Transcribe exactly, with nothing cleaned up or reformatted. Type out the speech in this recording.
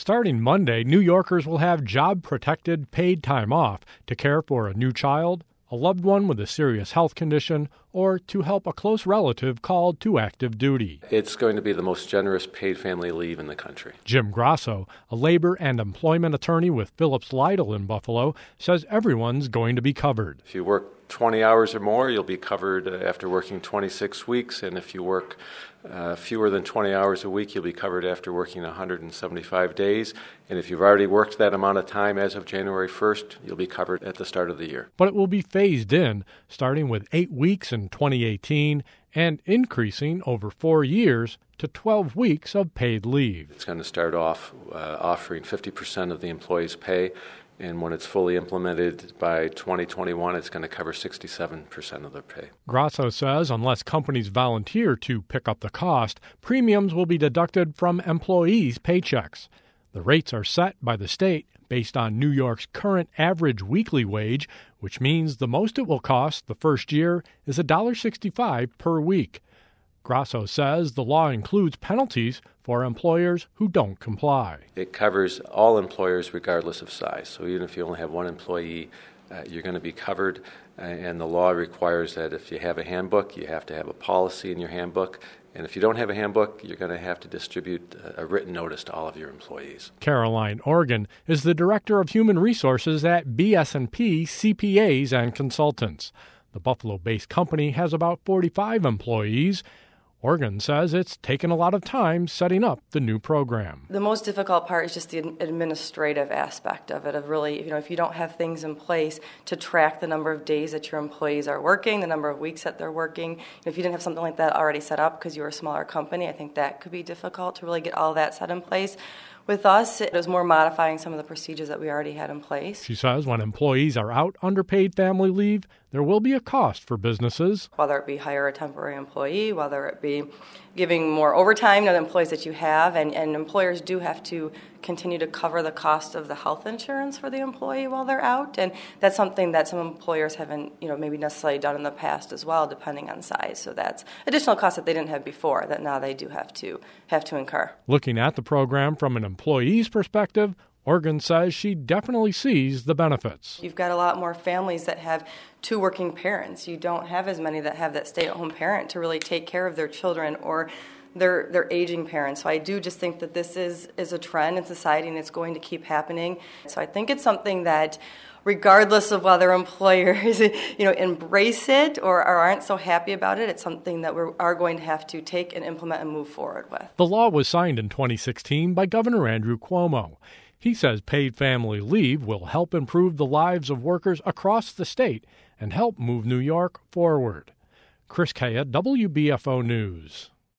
Starting Monday, New Yorkers will have job-protected paid time off to care for a new child, a loved one with a serious health condition, or to help a close relative called to active duty. It's going to be the most generous paid family leave in the country. Jim Grasso, a labor and employment attorney with Phillips Lytle in Buffalo, says everyone's going to be covered. If you work twenty hours or more, you'll be covered after working twenty-six weeks, and if you work uh, fewer than twenty hours a week, you'll be covered after working one hundred seventy-five days, and if you've already worked that amount of time as of January first, you'll be covered at the start of the year. But it will be phased in, starting with eight weeks in twenty eighteen and increasing over four years to twelve weeks of paid leave. It's going to start off uh, offering fifty percent of the employee's pay, and when it's fully implemented by twenty twenty-one, it's going to cover sixty-seven percent of their pay. Grasso says unless companies volunteer to pick up the cost, premiums will be deducted from employees' paychecks. The rates are set by the state based on New York's current average weekly wage, which means the most it will cost the first year is one dollar sixty-five per week. Grasso says the law includes penalties for employers who don't comply. It covers all employers regardless of size. So even if you only have one employee, uh, you're going to be covered. Uh, and the law requires that if you have a handbook, you have to have a policy in your handbook. And if you don't have a handbook, you're going to have to distribute a written notice to all of your employees. Caroline Organ is the Director of Human Resources at B S and P C P As and Consultants. The Buffalo-based company has about forty-five employees. Organ says it's taken a lot of time setting up the new program. The most difficult part is just the administrative aspect of it, of really, you know, if you don't have things in place to track the number of days that your employees are working, the number of weeks that they're working. If you didn't have something like that already set up because you're a smaller company, I think that could be difficult to really get all that set in place. With us, it was more modifying some of the procedures that we already had in place. She says when employees are out under paid family leave, there will be a cost for businesses. Whether it be hire a temporary employee, whether it be giving more overtime to the employees that you have, and, and employers do have to continue to cover the cost of the health insurance for the employee while they're out, and that's something that some employers haven't, you know, maybe necessarily done in the past as well, depending on size. So that's additional costs that they didn't have before that now they do have to have to incur. Looking at the program from an employee's perspective, Organ says she definitely sees the benefits. You've got a lot more families that have two working parents. You don't have as many that have that stay-at-home parent to really take care of their children or their their aging parents. So I do just think that this is, is a trend in society and it's going to keep happening. So I think it's something that regardless of whether employers you know, embrace it or, or aren't so happy about it, it's something that we are going to have to take and implement and move forward with. The law was signed in twenty sixteen by Governor Andrew Cuomo. He says paid family leave will help improve the lives of workers across the state and help move New York forward. Chris Kaya, W B F O News.